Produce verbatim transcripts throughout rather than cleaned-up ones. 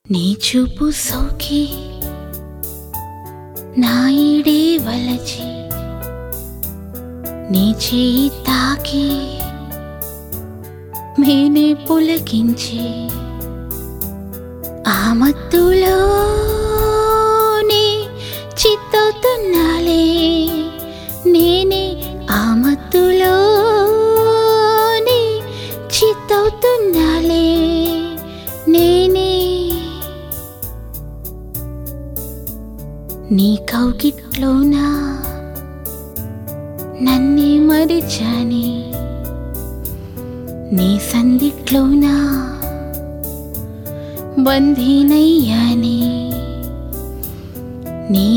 నీ చూపు సోకి నా ఈడే వలచి నీ చేయి తాకి మేనే పులకించి ఆ మత్తులోనే చిత్తవుతున్నాలే నేనే ఆ మత్తులోనే చిత్తవుతున్నాలే నేనే నీ కౌగిట్లోనా నన్నే మరిచాని నీ సందిట్లోనా బంధీనయ్యాని నీ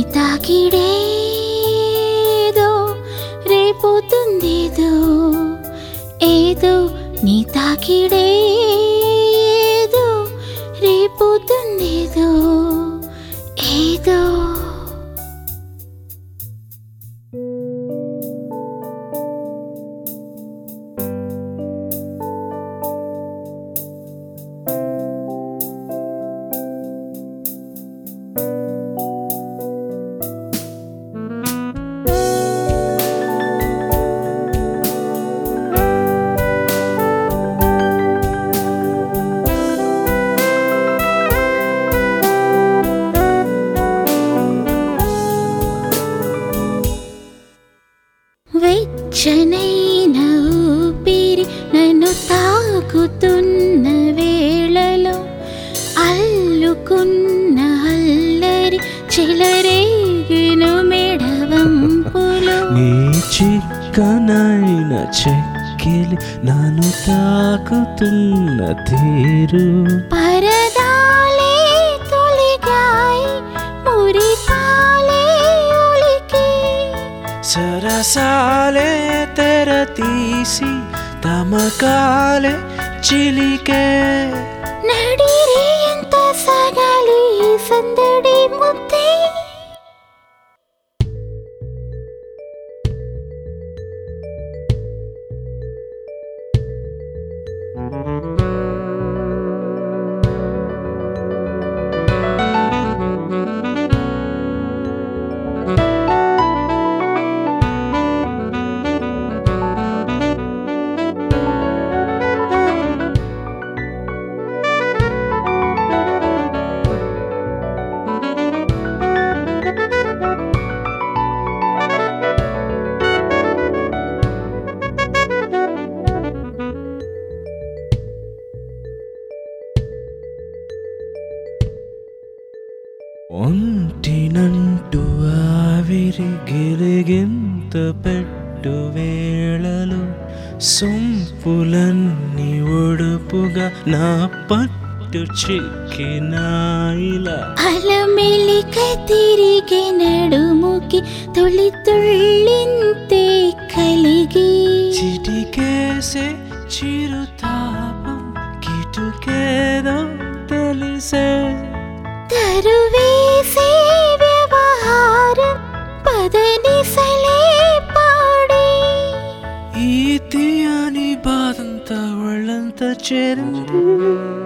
తాకిడేదో రేపోతుందేదో ఏదో నీ తాకిడేదో రేపోతుందేదో ఏదో వెచ్చనైన ఊపిరి నన్ను తాకుతున్న వేళలో అల్లుకున్న అల్లరి చెలరేగిన మెడవంపులు నీ చిక్కనైన చెక్కిలి నన్ను తాకుతున్న తీరు పరదాలే తొలిగాయి మురిపాలే ఒలికి సరసాలే తెర తీసి తమకాలే చిలికే నడిరే ఎంత సాగాలి సందడి ముద్దే ఒంటినంటూ ఆవిరి గిలిగింత పెట్టు వేళలో సొంపులన్నీ ఒడుపుగా నా పట్టు చిక్కినాయిలా అలమెలిక తిరిగి నడుముకి తొలి తుళ్ళింతే కలిగి చిటికేసే చిరుతాపం కిటుకేదో తెలిసే తరువేసే వ్యవహారం పదనిసలే పాడి ఈ తీయని బాధంతా ఒళ్ళంతా చేరింది